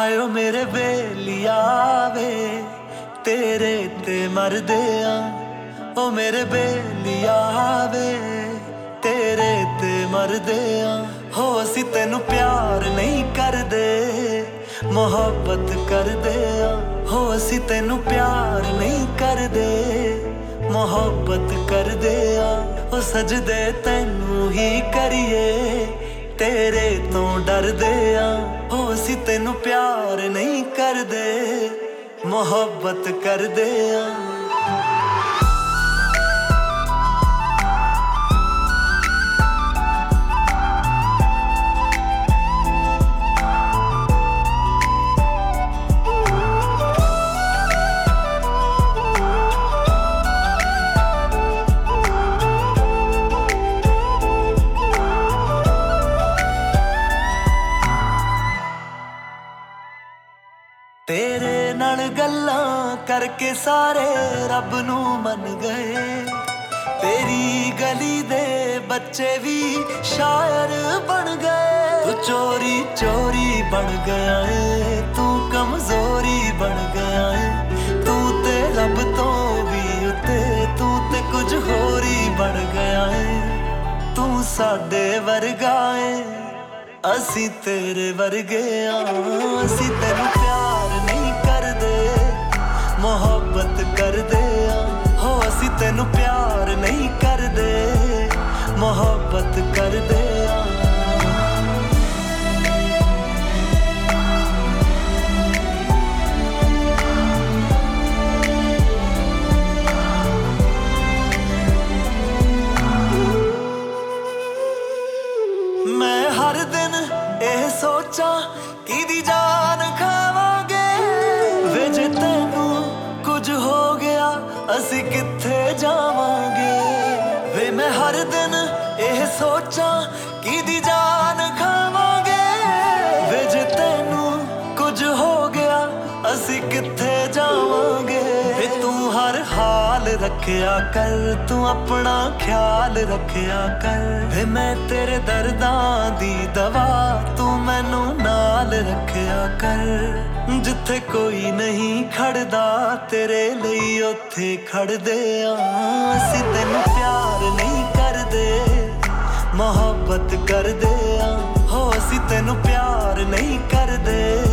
Ohio ਮੇਰੇ ਬੇਲੀਆ ਵੇ तेरे ते मरदे आ ओ मेरे बेलिया वे तेरे ते मरदे आ हो असी तेनू प्यार नहीं करदे मोहब्बत करदे आ हो असी तेनू प्यार नहीं करदे मोहब्बत करदे आ ओ सजदे तेनू ही करिए तेरे तो डरदे आ हो असी तेनू प्यार नहीं करदे मोहब्बत करदे आ तेरे नाल गल्लां करके सारे रब नू मन गए तेरी गली दे बच्चे भी शायर बन गए तू चोरी चोरी बन गया है तू कमजोरी बन गया है तू ते रब तो भी उत्ते तू ते कुछ होर ही बन गया है तू साडे वर्गा है असी तेरे वर्गे असी तेनू प्यार नहीं करदे मोहब्बत करदे हो असी तेनू प्यार नहीं करदे मोहब्बत करदे मैं हर दिन ਇਹ ਸੋਚਾਂ ਕਿਹਦੀ ਜਾਨ ਖਾਵਾਂਗੇ ਵੇ ਜੇ ਤੈਨੂੰ ਕੁਝ ਹੋ ਗਿਆ ਅਸੀਂ ਕਿੱਥੇ ਜਾਵਾਂਗੇ ਵੇ ਮੈਂ ਹਰ ਦਿਨ ਇਹ ਸੋਚਾਂ ਕਿਹਦੀ ਜਾਨ ਖਾਵਾਂਗੇ ਵੇ ਜੇ ਤੈਨੂੰ ਕੁਝ ਹੋ ਗਿਆ ਅਸੀਂ ਕਿੱਥੇ ਜਾਵਾਂਗੇ ਵੇ ਤੂੰ ਹਰ ਹਾਲ ਰੱਖਿਆ ਕਰ ਤੂੰ ਆਪਣਾ ਖਿਆਲ ਰੱਖਿਆ ਕਰ ਵੇ ਮੈਂ ਤੇਰੇ ਦਰਦਾਂ ਦੀ ਦਵਾ ਤੂੰ ਮੈਨੂੰ ਨਾਲ ਰੱਖਿਆ ਕਰ ਜਿੱਥੇ ਕੋਈ ਨਹੀਂ ਖੜਦਾ ਤੇਰੇ ਲਈ ਉੱਥੇ ਖੜਦੇ ਆ ਅਸੀਂ ਤੈਨੂੰ ਪਿਆਰ ਨਹੀਂ ਕਰਦੇ ਮੁਹੱਬਤ ਕਰਦੇ ਆ ਹੋ ਅਸੀਂ ਤੈਨੂੰ ਪਿਆਰ ਨਹੀਂ ਕਰਦੇ